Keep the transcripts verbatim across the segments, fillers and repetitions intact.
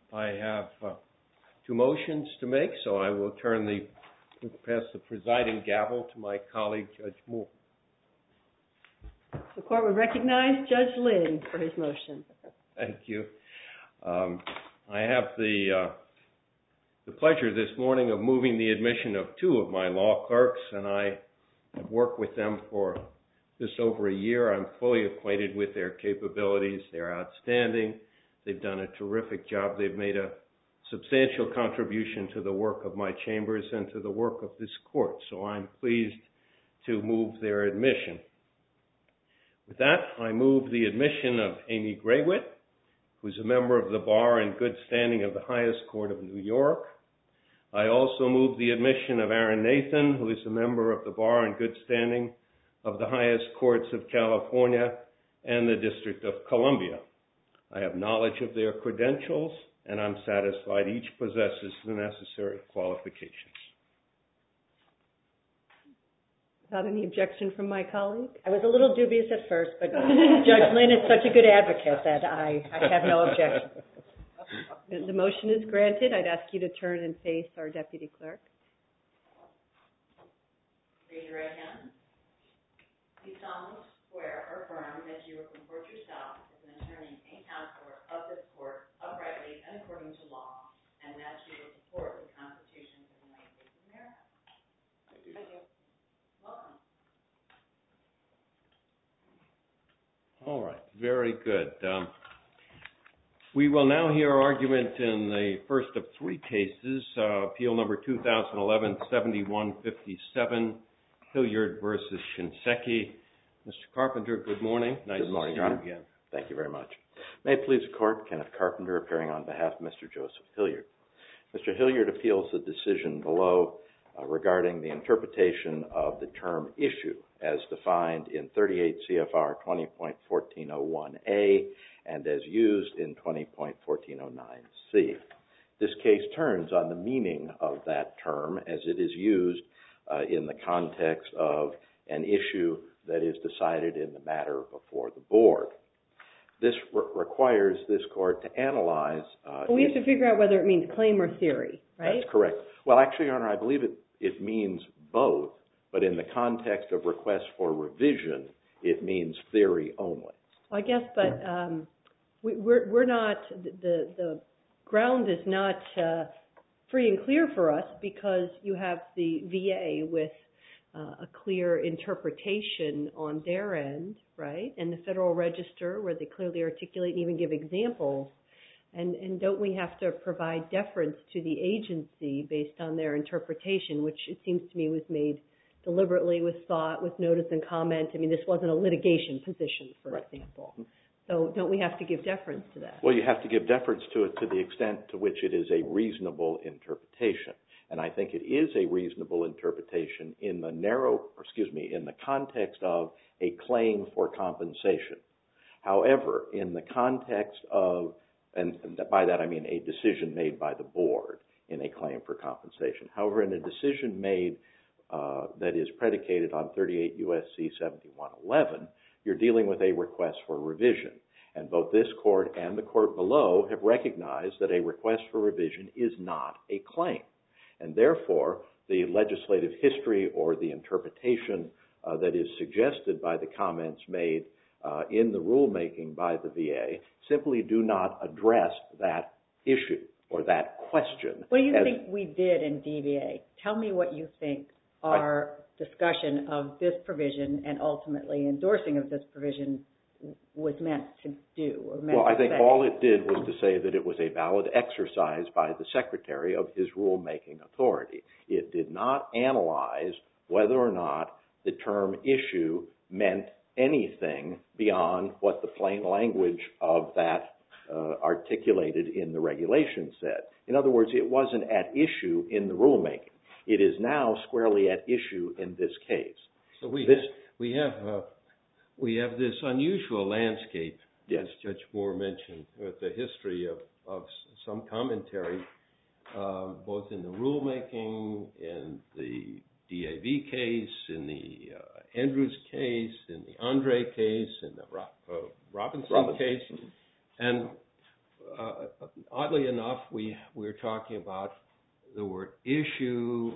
I have uh, two motions to make, so I will turn the pass the presiding gavel to my colleague, Judge Moore. The court would recognize Judge Lynn for his motion. Thank you. Um, I have the uh, the pleasure this morning of moving the admission of two of my law clerks, and I have worked with them for just over a year. I'm fully acquainted with their capabilities. They're outstanding. They've done a terrific job. They've made a substantial contribution to the work of my chambers and to the work of this court, so I'm pleased to move their admission. With that, I move the admission of Amy Graywitt, who's a member of the bar in good standing of the highest court of New York. I also move the admission of Aaron Nathan, who is a member of the bar in good standing of the highest courts of California and the District of Columbia. I have knowledge of their credentials, and I'm satisfied each possesses the necessary qualifications. Without any objection from my colleague? I was a little dubious at first, but Judge Lynn is such a good advocate that I, I have no objection. The motion is granted. I'd ask you to turn and face our deputy clerk. Raise your right hand. You solemnly swear or affirm that you will comport yourself as an attorney and counselor of this court uprightly and according to law, and that you will support the Constitution of the United States of America. I do. I do. Welcome. All right, very good. Um, we will now hear argument in the first of three cases, uh, appeal number two thousand eleven dash seventy-one fifty-seven, Hilliard versus Shinseki. Mister Carpenter, good morning. Nice good morning, to see Your Honor. you again. Thank you very much. May it please the Court, Kenneth Carpenter appearing on behalf of Mister Joseph Hilliard. Mister Hilliard appeals the decision below uh, regarding the interpretation of the term issue as defined in thirty-eight C F R twenty point one four oh one A and as used in twenty point one four oh nine C. This case turns on the meaning of that term as it is used uh, in the context of an issue that is decided in the matter before the board. This re- requires this court to analyze... Uh, well, we have to figure out whether it means claim or theory, right? That's correct. Well, actually, Your Honor, I believe it, it means both, but in the context of request for revision, it means theory only. Well, I guess, but um, we, we're, we're not, the, the ground is not uh, free and clear for us because you have the V A with Uh, a clear interpretation on their end, right? And the Federal Register where they clearly articulate and even give examples. And, and don't we have to provide deference to the agency based on their interpretation, which it seems to me was made deliberately with thought, with notice and comment. I mean, this wasn't a litigation position, for right. example. So don't we have to give deference to that? Well, you have to give deference to it to the extent to which it is a reasonable interpretation. And I think it is a reasonable interpretation in the narrow, or excuse me, in the context of a claim for compensation. However, in the context of, and by that I mean a decision made by the board in a claim for compensation. However, in a decision made uh, that is predicated on thirty-eight U S C seventy-one eleven, you're dealing with a request for revision. And both this court and the court below have recognized that a request for revision is not a claim. And therefore, the legislative history or the interpretation uh, that is suggested by the comments made uh, in the rulemaking by the V A simply do not address that issue or that question. What do you think we did in D V A? Tell me what you think our I, discussion of this provision and ultimately endorsing of this provision was meant to do or meant well, to I think say. all it did was to say that it was a valid exercise by the Secretary of his rulemaking authority. It did not analyze whether or not the term issue meant anything beyond what the plain language of that uh, articulated in the regulation said. In other words, it wasn't at issue in the rulemaking. It is now squarely at issue in this case. So we this, we have uh, we have this unusual landscape, yes. as Judge Moore mentioned, with the history of, of some commentary, uh, both in the rulemaking, in the D A V case, in the uh, Andrews case, in the Andre case, in the Ro- uh, Robinson, Robinson case, and uh, oddly enough, we we're talking about the word issue.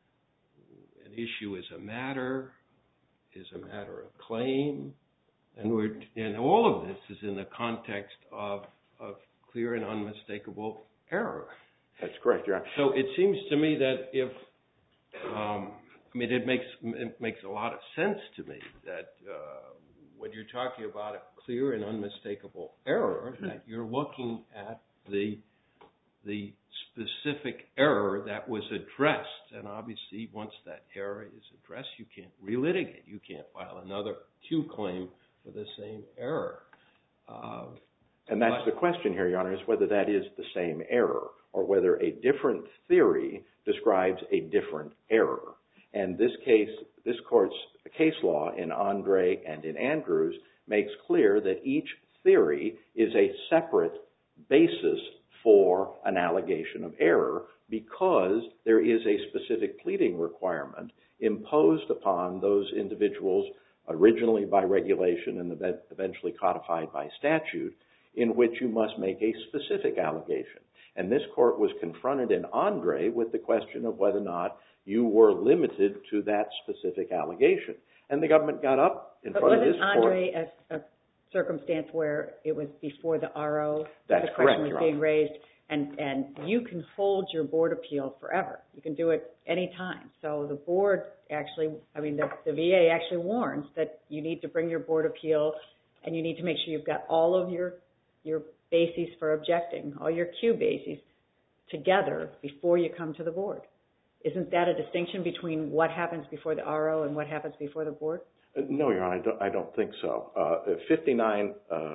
An issue is a matter, is a matter of claim, and we're and all of this is in the context of of clear and unmistakable error. That's correct, Your Honor. So it seems to me that if um, I mean, it makes it makes a lot of sense to me that uh, when you're talking about a clear and unmistakable error, that you're looking at the the specific error that was addressed, and obviously once that error is addressed, you can't relitigate. You can't file another Q claim for the same error. Uh, and that's but, the question here, Your Honor, is whether that is the same error or whether a different theory describes a different error. And this case, this court's case law in Andre and in Andrews makes clear that each theory is a separate basis for an allegation of error because there is a specific pleading requirement imposed upon those individuals originally by regulation and eventually codified by statute in which you must make a specific allegation. And this court was confronted in Andre with the question of whether or not you were limited to that specific allegation. And the government got up in but front of this court. But wasn't Andre a, a circumstance where it was before the R O that the question was being raised, and, and you can hold your board appeal forever. You can do it any time. So the board actually, I mean, the, the V A actually warns that you need to bring your board appeal and you need to make sure you've got all of your, your bases for objecting, all your Q bases together before you come to the board. Isn't that a distinction between what happens before the R O and what happens before the board? Uh, no, Your Honor, I don't, I don't think so. Uh, fifty-nine, uh,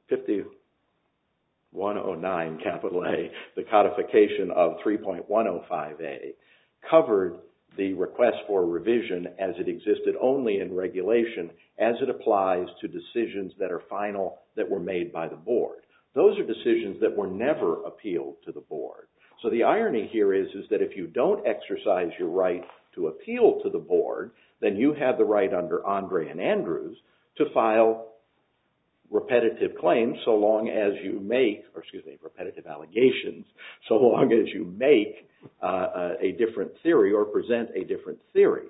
fifty-one oh nine, capital A, the codification of three point one oh five A, covered the request for revision as it existed only in regulation as it applies to decisions that are final that were made by the board. Those are decisions that were never appealed to the board. So the irony here is, is that if you don't exercise your right to appeal to the board, then you have the right under Andre and Andrews to file repetitive claims so long as you make, or excuse me, repetitive allegations, so long as you make uh, a different theory or present a different theory.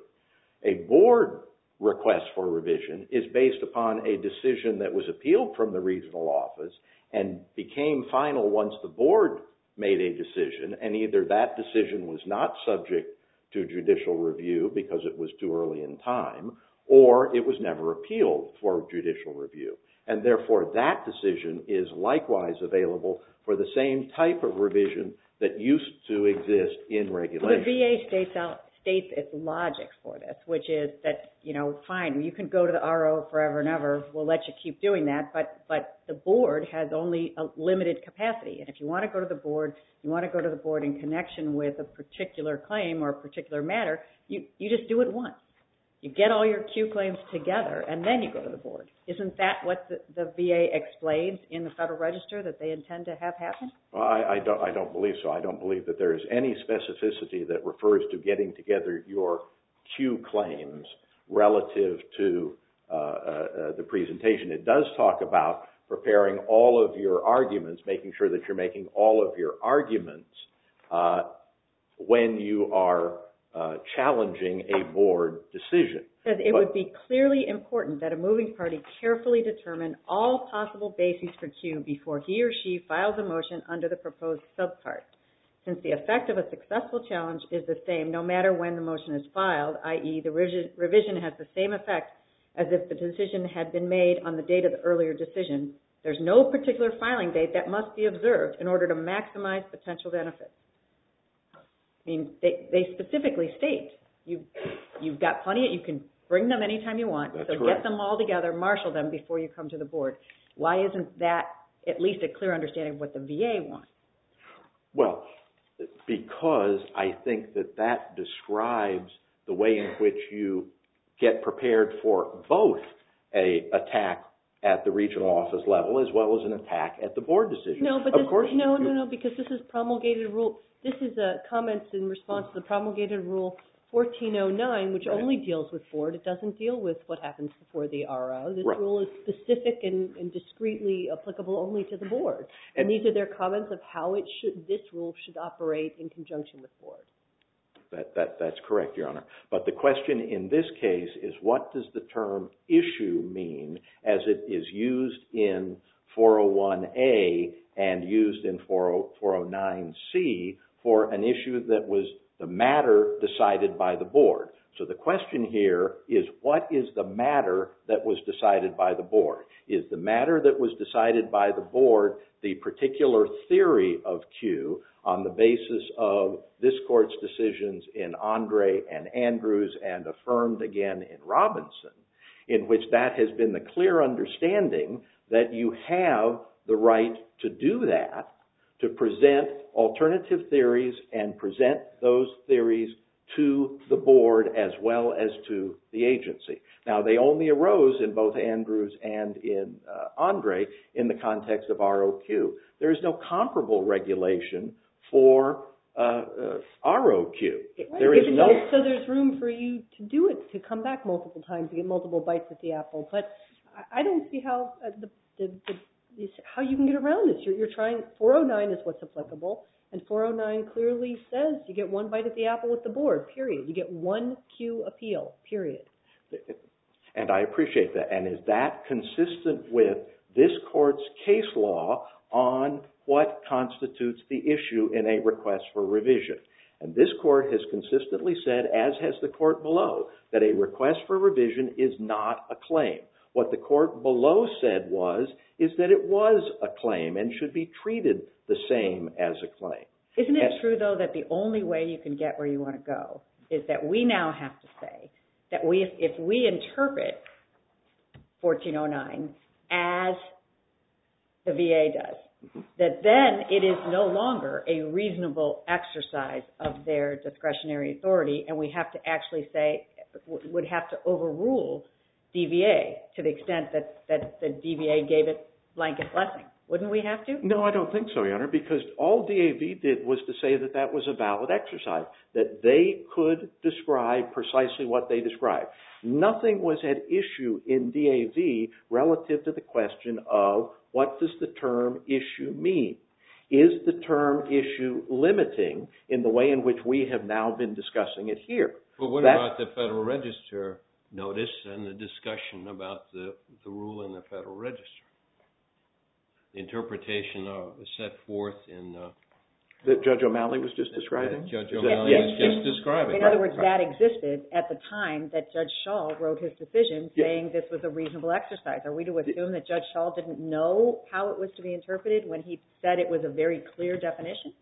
A board request for revision is based upon a decision that was appealed from the regional office and became final once the board made a decision, and either that decision was not subject to judicial review because it was too early in time, or it was never appealed for judicial review. And therefore, that decision is likewise available for the same type of revision that used to exist in regulation. Well, the V A states out states its logic for this, which is that, you know, fine, you can go to the R O forever and ever. We'll let you keep doing that, but but the board has only a limited capacity. And if you want to go to the board, you want to go to the board in connection with a particular claim or a particular matter, you, you just do it once. You get all your Q claims together, and then you go to the board. Isn't that what the, the V A explains in the Federal Register that they intend to have happen? Well, I, I, don't, I don't believe so. I don't believe that there is any specificity that refers to getting together your Q claims relative to uh, uh, the presentation. It does talk about preparing all of your arguments, making sure that you're making all of your arguments uh, when you are Uh, challenging a board decision. Because it but, would be clearly important that a moving party carefully determine all possible bases for Q before he or she files a motion under the proposed subpart. Since the effect of a successful challenge is the same no matter when the motion is filed, that is the revision has the same effect as if the decision had been made on the date of the earlier decision, there's no particular filing date that must be observed in order to maximize potential benefits. I mean, they, they specifically state you, you've got plenty of, you can bring them anytime you want, That's so correct. get them all together, marshal them before you come to the board. Why isn't that at least a clear understanding of what the V A wants? Well, because I think that that describes the way in which you get prepared for both a attack at the regional office level as well as an attack at the board decision. No, but of this, course, no, you, no, no, because this is promulgated rule. This is a comments in response to the promulgated rule fourteen oh nine, which Right. only deals with board. It doesn't deal with what happens before the R O. This Right. rule is specific and, and discreetly applicable only to the board. And, And these are their comments of how it should, this rule should operate in conjunction with board. That, that, that's correct, Your Honor. But the question in this case is, what does the term issue mean as it is used in four oh one A and used in four oh nine C for an issue that was the matter decided by the board? So the question here is, what is the matter that was decided by the board? Is the matter that was decided by the board the particular theory of Q on the basis of this court's decisions in Andre and Andrews and affirmed again in Robinson, in which that has been the clear understanding that you have the right to do that, to present alternative theories and present those theories to the board as well as to the agency. Now, they only arose in both Andrews and in uh, Andre in the context of R O Q. There is no comparable regulation for uh, uh, R O Q. Right. There is no... So there's room for you to do it, to come back multiple times, to get multiple bites at the apple. But I I don't see how uh, the, the, the how you can get around this. You're, you're trying, four oh nine is what's applicable, and four oh nine clearly says you get one bite at the apple with the board, period. You get one Q appeal, period. And I appreciate that. And is that consistent with this court's case law on what constitutes the issue in a request for revision? And this court has consistently said, as has the court below, that a request for revision is not a claim. What the court below said was, is that it was a claim and should be treated the same as a claim. Isn't it and, true, though, that the only way you can get where you want to go is that we now have to say that we, if we interpret fourteen oh nine as the V A does, mm-hmm. that then it is no longer a reasonable exercise of their discretionary authority, and we have to actually say, would have to overrule D V A to the extent that, that the D V A gave it blanket blessing. Wouldn't we have to? No, I don't think so, Your Honor, because all D A V did was to say that that was a valid exercise, that they could describe precisely what they described. Nothing was at issue in D A V relative to the question of what does the term issue mean? Is the term issue limiting in the way in which we have now been discussing it here? Well, what that, about the Federal Register notice and the discussion about the, the rule in the Federal Register? The interpretation of, set forth in... Uh, that Judge O'Malley was just describing? That Judge O'Malley was yes. just describing. In other words, that existed at the time that Judge Schall wrote his decision Yeah. saying this was a reasonable exercise. Are we to assume that Judge Schall didn't know how it was to be interpreted when he said it was a very clear definition?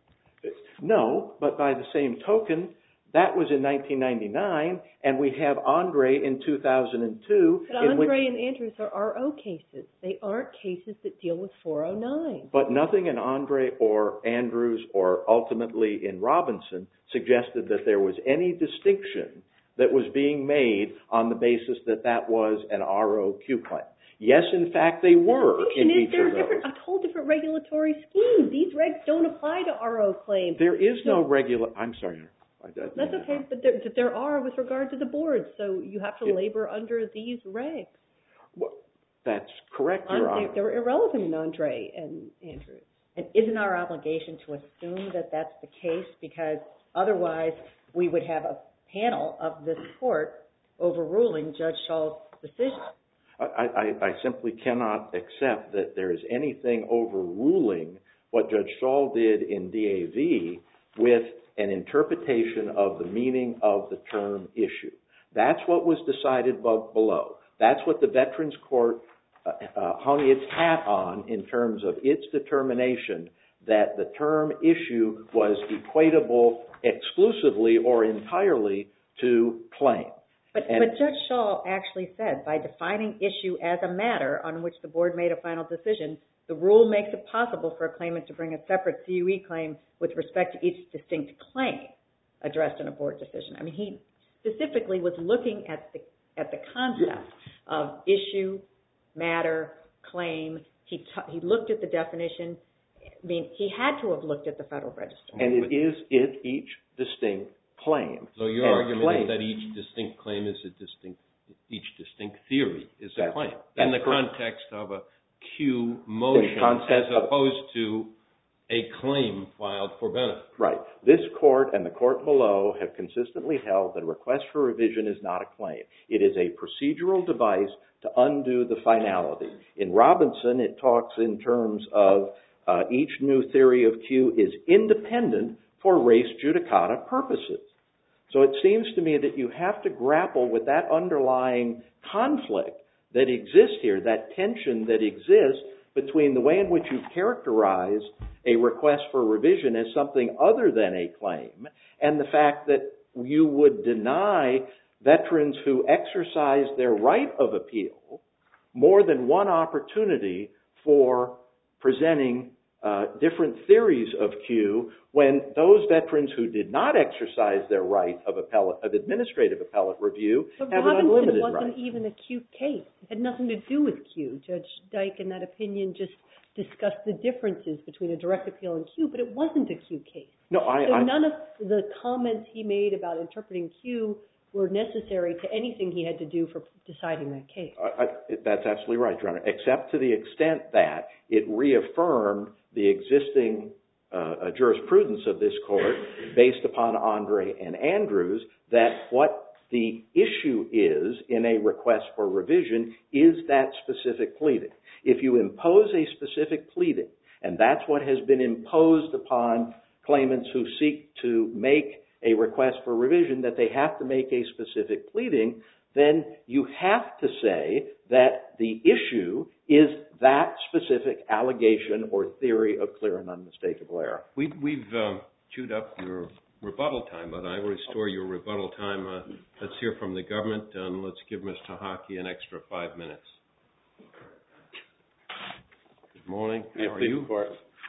No, but by the same token, that was in nineteen ninety-nine, and we have Andre in two thousand two. But Andre which, and Andrews are R O cases. They aren't cases that deal with four oh nine. But nothing in Andre or Andrews or ultimately in Robinson suggested that there was any distinction that was being made on the basis that that was an R O Q claim. Yes, in fact, they were the in is each of those. Different, a whole different regulatory scheme. These regs don't apply to R O claims. There is so, no regular... I'm sorry. I, I That's okay, but there, there are with regard to the board, so you have to yeah. labor under these regs. Well, that's correct, Your Honor. They, they're irrelevant in Andre and Andrews. And isn't our obligation to assume that that's the case? Because otherwise we would have a panel of this court overruling Judge Schall's decision. I, I, I simply cannot accept that there is anything overruling what Judge Schall did in D A V with an interpretation of the meaning of the term issue. That's what was decided below. That's what the Veterans Court uh, uh, hung its hat on in terms of its determination that the term issue was equatable exclusively or entirely to claim. But, but Judge Schall actually said, by defining issue as a matter on which the board made a final decision, the rule makes it possible for a claimant to bring a separate C U E claim with respect to each distinct claim addressed in a board decision. I mean, he specifically was looking at the at the concept of issue, matter, claim. He t- he looked at the definition. I mean, he had to have looked at the Federal Register. And it is in each distinct claim. So your and argument claim, is that each distinct claim is a distinct, each distinct theory is a That's- claim that's in the correct. context of a Q motion as of- opposed to a claim filed for benefit. Right. This court and the court below have consistently held that a request for revision is not a claim. It is a procedural device to undo the finality. In Robinson, it talks in terms of uh, each new theory of Q is independent for res judicata purposes. So it seems to me that you have to grapple with that underlying conflict that exists here, that tension that exists between the way in which you characterize a request for revision as something other than a claim and the fact that you would deny veterans who exercise their right of appeal more than one opportunity for presenting uh, different theories of Q when those veterans who did not exercise their right of appellate, of administrative appellate review But have Robinson an unlimited wasn't right. even a Q case. It had nothing to do with Q. Judge Dyke, in that opinion, just discussed the differences between a direct appeal and Q, but it wasn't a Q case. No, I, so I none of the comments he made about interpreting Q were necessary to anything he had to do for deciding that case. I, I, that's absolutely right, Your Honor, except to the extent that it reaffirmed the existing uh, jurisprudence of this court based upon Andre and Andrews that what the issue is in a request for revision is that specific pleading. If you impose a specific pleading, and that's what has been imposed upon claimants who seek to make a request for revision, that they have to make a specific pleading, then you have to say that the issue is that specific allegation or theory of clear and unmistakable error. We, we've um, chewed up your rebuttal time, but I will restore your rebuttal time. Uh, let's hear from the government, and let's give Mister Hockey an extra five minutes. Good morning. May How it are please you? the Court.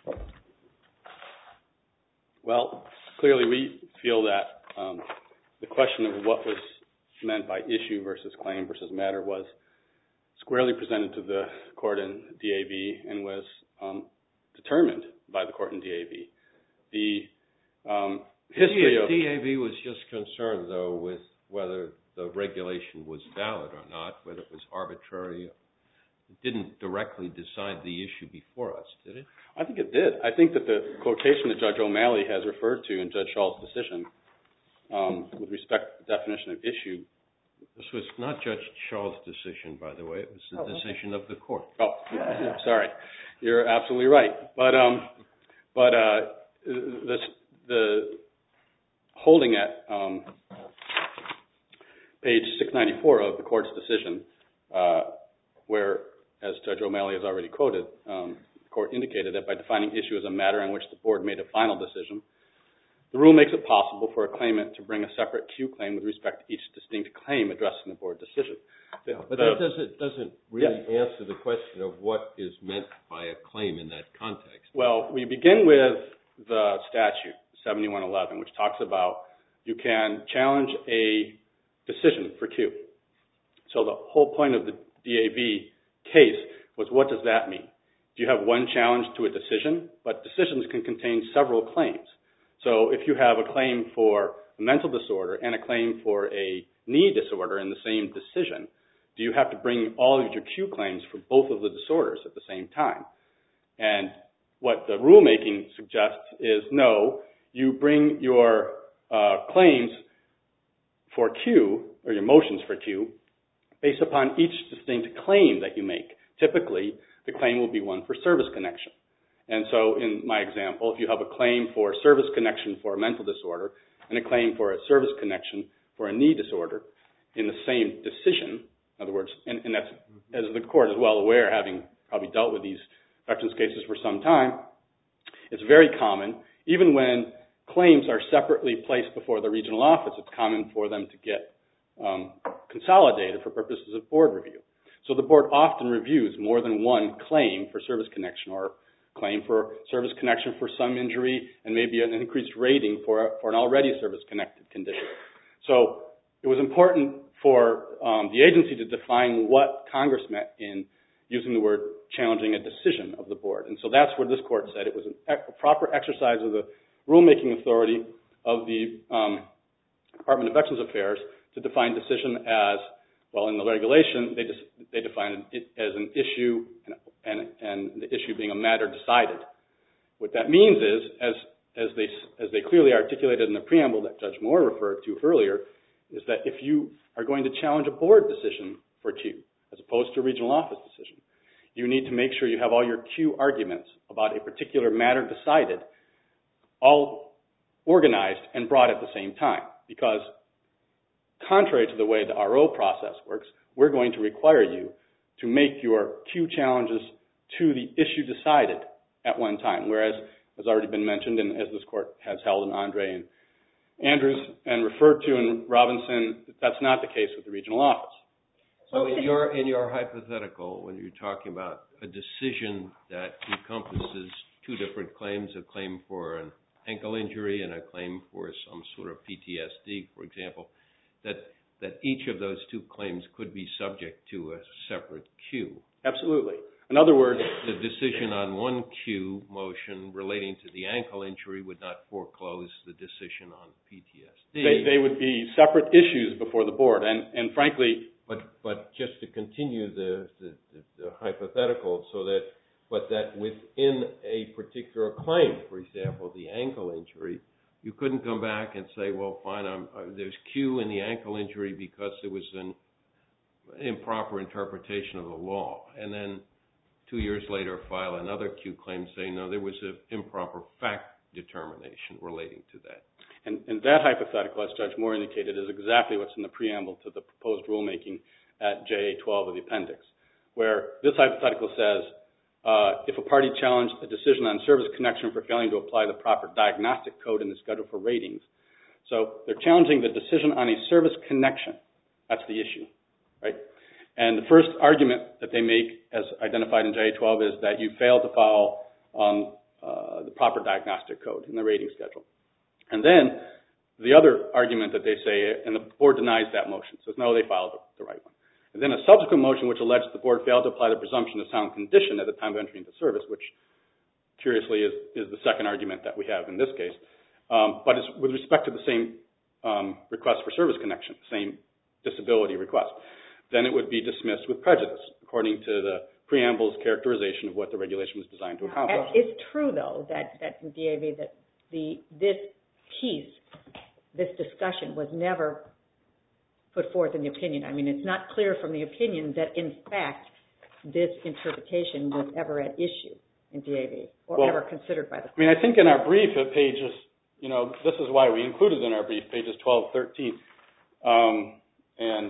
Well, clearly we feel that um, the question of what was meant by issue versus claim versus matter was squarely presented to the court in D A V and was um, determined by the court in D A V. The um, history of... D A V was just concerned, though, with whether the regulation was valid or not, whether it was arbitrary. It didn't directly decide the issue before us, did it? I think it did. I think that the quotation that Judge O'Malley has referred to in Judge Schall's decision um, with respect to the definition of issue. This was not Judge Schall's decision, by the way. It was the Oh, okay. decision of the court. Oh, sorry. You're absolutely right. But um, but uh, the, the holding at um, page six ninety-four of the court's decision, uh, where, as Judge O'Malley has already quoted, um, the court indicated that by defining issue as a matter on which the board made a final decision, the rule makes it possible for a claimant to bring a separate Q claim with respect to each distinct claim addressed in the board decision. The, But the, that doesn't, doesn't really yeah. answer the question of what is meant by a claim in that context. Well, we begin with the statute, seventy-one eleven, which talks about you can challenge a decision for Q. So the whole point of the D A V case was, what does that mean? Do you have one challenge to a decision? But decisions can contain several claims. So if you have a claim for a mental disorder and a claim for a knee disorder in the same decision, do you have to bring all of your Q claims for both of the disorders at the same time? And what the rulemaking suggests is, no, you bring your uh, claims for Q, or your motions for Q, based upon each distinct claim that you make. Typically, the claim will be one for service connection. And so in my example, if you have a claim for service connection for a mental disorder and a claim for a service connection for a knee disorder in the same decision, in other words, and, and that's, as the court is well aware, having probably dealt with these veterans cases for some time, it's very common, even when claims are separately placed before the regional office, it's common for them to get um, consolidated for purposes of board review. So the board often reviews more than one claim for service connection or claim for service connection for some injury and maybe an increased rating for, for an already service-connected condition. So it was important for um, the agency to define what Congress meant in using the word challenging a decision of the board. And so that's where this court said it was a proper exercise of the rulemaking authority of the um, Department of Veterans Affairs to define decision as, well, in the regulation, they just, they define it as an issue and, and, and the issue being a matter decided. What that means is, as, as, they, as they clearly articulated in the preamble that Judge Moore referred to earlier, is that if you are going to challenge a board decision for Q, as opposed to a regional office decision, you need to make sure you have all your Q arguments about a particular matter decided all organized and brought at the same time. Because contrary to the way the R O process works, we're going to require you to make your Q challenges to the issue decided at one time. Whereas, as already been mentioned, and as this court has held in Andre and Andrews and referred to in Robinson, that's not the case with the regional office. So in your, in your hypothetical, when you're talking about a decision that encompasses two different claims, a claim for an ankle injury and a claim for some sort of P T S D, for example, that that each of those two claims could be subject to a separate Q. Absolutely. In other words, the decision on one Q motion relating to the ankle injury would not foreclose the decision on P T S D. They, they would be separate issues before the board, and, and frankly... But but just to continue the, the, the, the hypothetical, so that, but that within a particular claim, for example, the ankle injury, you couldn't come back and say, well, fine, I'm, uh, there's Q in the ankle injury because there was an improper interpretation of the law, and then two years later file another Q claim saying, no, there was an improper fact determination relating to that. And, and that hypothetical, as Judge Moore indicated, is exactly what's in the preamble to the proposed rulemaking at J A twelve of the appendix, where this hypothetical says, uh, if a party challenged a decision on service connection for failing to apply the proper diagnostic code in the schedule for ratings. So they're challenging the decision on a service connection. That's the issue, right? And the first argument that they make, as identified in J A twelve, is that you failed to follow um, uh, the proper diagnostic code in the rating schedule. And then the other argument that they say, and the board denies that motion, says no, they filed the, the right one. And then a subsequent motion which alleges the board failed to apply the presumption of sound condition at the time of entry into service, which curiously is, is the second argument that we have in this case. Um, but it's with respect to the same um, request for service connection, same disability request. Then it would be dismissed with prejudice, according to the preamble's characterization of what the regulation was designed to accomplish. It's true, though, that, that in D A V, that the, this piece, this discussion was never put forth in the opinion. I mean, it's not clear from the opinion that, in fact, this interpretation was ever at issue in D A V or well, ever considered by the court. I mean, I think in our brief at pages, you know, this is why we included in our brief pages twelve, thirteen, um, and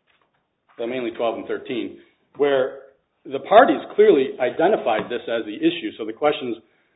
well, mainly twelve and thirteen, where the parties clearly identified this as the issue. So the questions,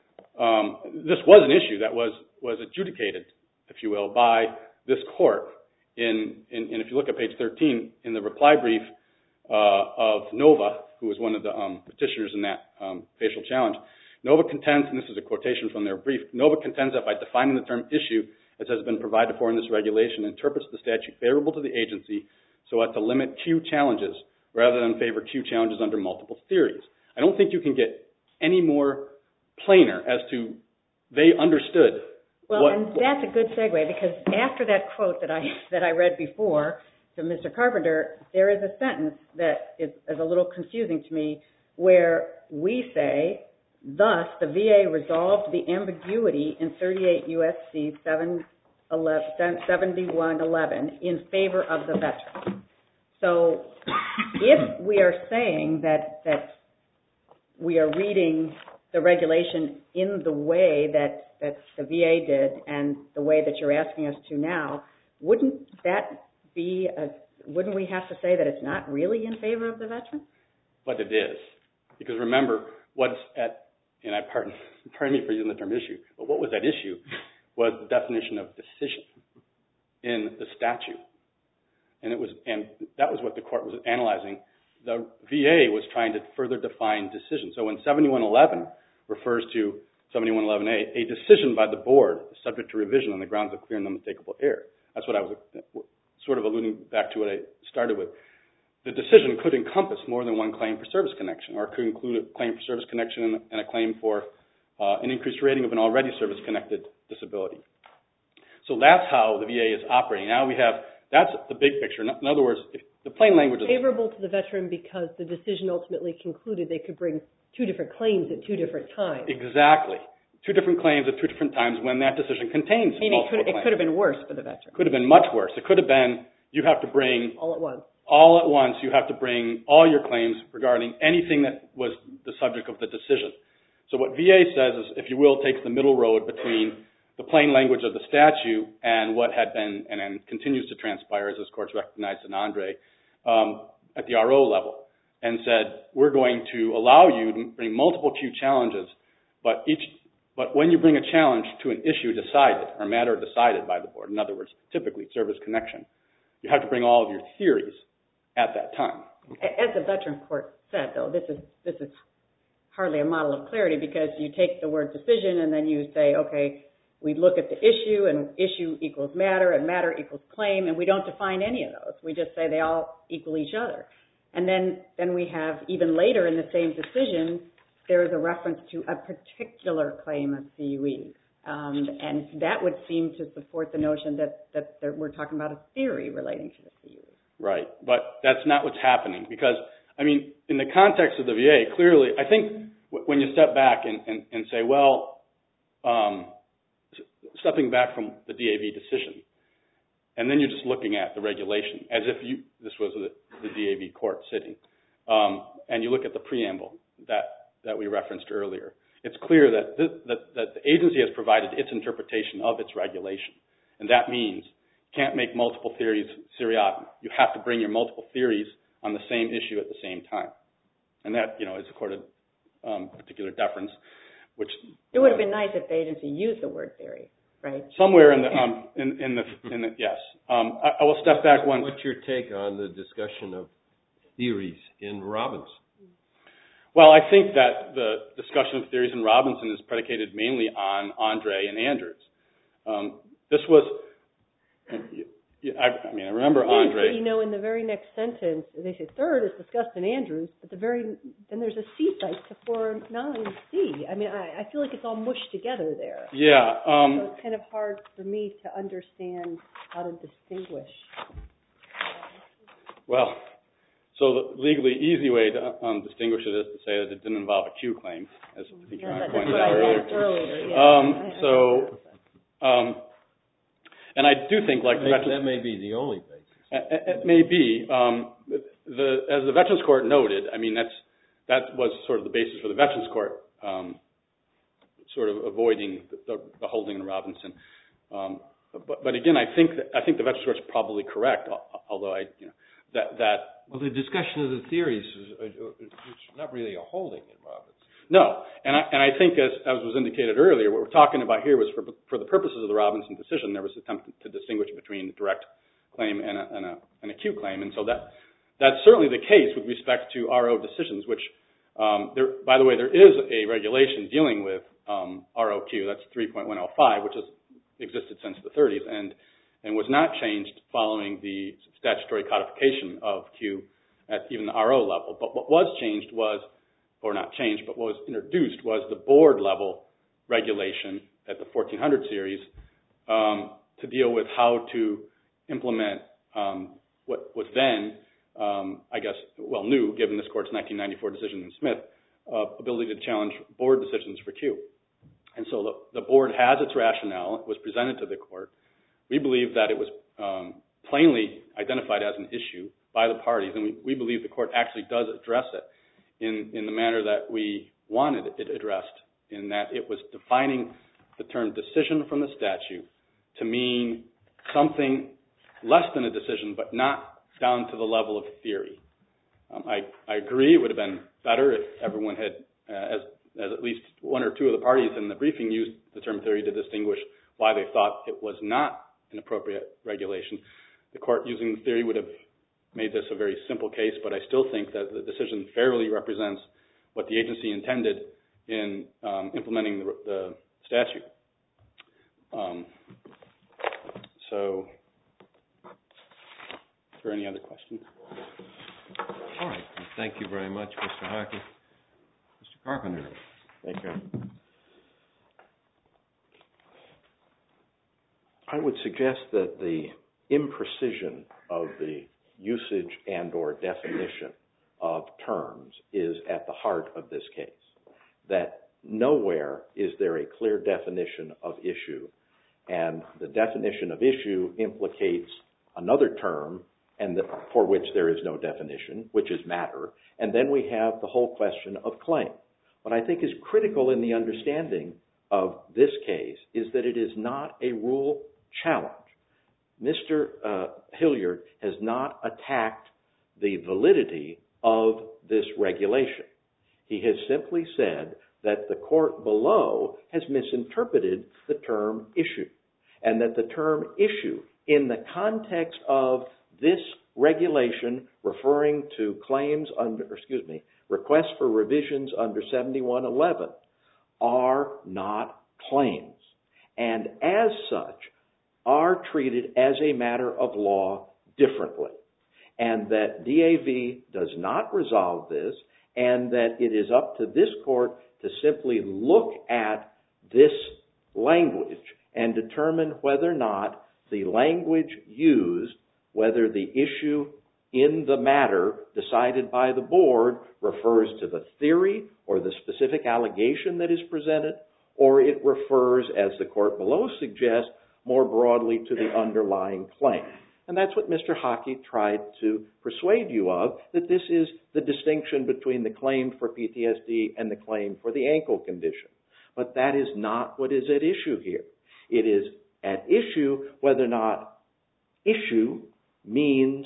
um, this was an issue that was, was adjudicated, if you will, by this court. In, in, and if you look at page thirteen, in the reply brief uh, of NOVA, who was one of the um, petitioners in that um, facial challenge, NOVA contends, and this is a quotation from their brief, NOVA contends that by defining the term issue, as has been provided for in this regulation, interprets the statute favorable to the agency so as to limit Q challenges rather than favor Q challenges under multiple theories. I don't think you can get any more plainer as to they understood. Well, what, and that's a good segue, because after that quote that I that I read before to Mister Carpenter, there is a sentence that is, is a little confusing to me, where we say, thus the V A resolved the ambiguity in thirty-eight U S C seventy-one eleven in favor of the veteran. So if we are saying that that we are reading the regulation in the way that, that the V A did and the way that you're asking us to now, wouldn't that be a, wouldn't we have to say that it's not really in favor of the veteran? But it is. Because remember, what's at, and I pardon, pardon me for using the term issue, but what was at issue was the definition of decision in the statute. And it was, and that was what the court was analyzing. The V A was trying to further define decision. So when seventy-one eleven refers to seventy-one eleven A, a decision by the board is subject to revision on the grounds of clear and unmistakable error. That's what I was sort of alluding back to what I started with. The decision could encompass more than one claim for service connection, or it could include a claim for service connection and a claim for uh, an increased rating of an already service-connected disability. So that's how the V A is operating. Now we have, that's the big picture. In other words, if the plain language is favorable to the veteran because the decision ultimately concluded they could bring two different claims at two different times. Exactly. Two different claims at two different times when that decision contains Meaning multiple it could, claims. it could have been worse for the veteran. Could have been much worse. It could have been you have to bring All at once. all at once, you have to bring all your claims regarding anything that was the subject of the decision. So what V A says is, if you will, takes the middle road between the plain language of the statute and what had been and, and continues to transpire, as this court's recognized in Andre, um, at the R O level, and said, we're going to allow you to bring multiple Q challenges, but each but when you bring a challenge to an issue decided, or matter decided by the board, in other words, typically service connection, you have to bring all of your theories at that time. As the Veterans Court said, though, this is this is hardly a model of clarity because you take the word decision and then you say, okay, we look at the issue and issue equals matter and matter equals claim, and we don't define any of those. We just say they all equal each other. And then, then we have, even later in the same decision, there is a reference to a particular claim of C U E. Um, and that would seem to support the notion that, that, that we're talking about a theory relating to the C U E. Right, but that's not what's happening because, I mean, in the context of the V A, clearly, I think w- when you step back and, and, and say, well, um, stepping back from the D A V decision, and then you're just looking at the regulation as if you this was the, the D A V court sitting, um, and you look at the preamble that, that we referenced earlier, it's clear that, th- that, that the agency has provided its interpretation of its regulation, and that means you can't make multiple theories seriatim. You have to bring your multiple theories on the same issue at the same time, and that, you know, is accorded um, particular deference, which it would have been nice if the agency used the word theory. Right. Somewhere in the um, in, in the in the yes. Um, I, I will step back one. What's your take on the discussion of theories in Robinson? Well, I think that the discussion of theories in Robinson is predicated mainly on Andre and Andrews. Um, this was, I, I mean, I remember Andre. But, you know, in the very next sentence, they say third is discussed in Andrews, but the very then there's a C site to four nine C. I mean, I, I feel like it's all mushed together there. Yeah. Um, so it's kind of hard for me to understand how to distinguish. Well, so the legally easy way to um, distinguish it is to say that it didn't involve a Q claim, as I think Yeah, you that's pointed what out I earlier. asked earlier. Yeah, Um, I, I so. Um, and I do think, like that, the may, Veterans, that may be the only basis. It, it may be. Um, the as the Veterans Court noted, I mean that's that was sort of the basis for the Veterans Court, um, sort of avoiding the, the, the holding in Robinson. Um, but, but again, I think that, I think the Veterans Court is probably correct. Although I, you know, that that well, the discussion of the theories is it's not really a holding in Robinson. No, and I, and I think as, as was indicated earlier, what we're talking about here was for, for the purposes of the Robinson decision, there was an attempt to distinguish between a direct claim and a, and a, and a Q claim, and so that that's certainly the case with respect to R O decisions, which, um, there, by the way, there is a regulation dealing with um, R O Q, that's three point one oh five, which has existed since the thirties, and, and was not changed following the statutory codification of Q at even the R O level. But what was changed was or not changed, but what was introduced was the board-level regulation at the fourteen hundred series um, to deal with how to implement um, what was then, um, I guess, well, new, given this Court's nineteen ninety-four decision in Smith, uh, ability to challenge board decisions for Q. And so the, the board has its rationale. It was presented to the Court. We believe that it was um, plainly identified as an issue by the parties, and we, we believe the Court actually does address it in, in the manner that we wanted it addressed, in that it was defining the term decision from the statute to mean something less than a decision, but not down to the level of theory. Um, I, I agree it would have been better if everyone had, uh, as, as at least one or two of the parties in the briefing used the term theory to distinguish why they thought it was not an appropriate regulation. The Court using the theory would have made this a very simple case, but I still think that the decision fairly represents what the agency intended in um, implementing the, the statute. Um, so, is there any other questions? All right. Well, thank you very much, Mister Harkin. Mister Carpenter. Thank you. I would suggest that the imprecision of the usage and or definition of terms is at the heart of this case. That nowhere is there a clear definition of issue, and the definition of issue implicates another term and the, for which there is no definition, which is matter, and then we have the whole question of claim. What I think is critical in the understanding of this case is that it is not a rule challenge. Mister Uh, Hilliard has not attacked the validity of this regulation. He has simply said that the court below has misinterpreted the term issue, and that the term issue in the context of this regulation referring to claims under, or excuse me, requests for revisions under seventy-one eleven are not claims, and as such are treated as a matter of law differently, and that D A V does not resolve this, and that it is up to this court to simply look at this language and determine whether or not the language used, whether the issue in the matter decided by the board refers to the theory or the specific allegation that is presented, or it refers, as the court below suggests, more broadly to the underlying claim. And that's what Mister Hockey tried to persuade you of, that this is the distinction between the claim for P T S D and the claim for the ankle condition. But that is not what is at issue here. It is at issue whether or not issue means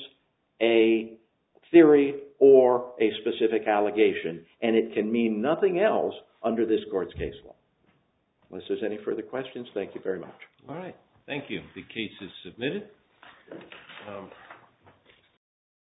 a theory or a specific allegation, and it can mean nothing else under this court's case law. Unless there's any further questions, thank you very much. All right. Thank you. The case is submitted. Um,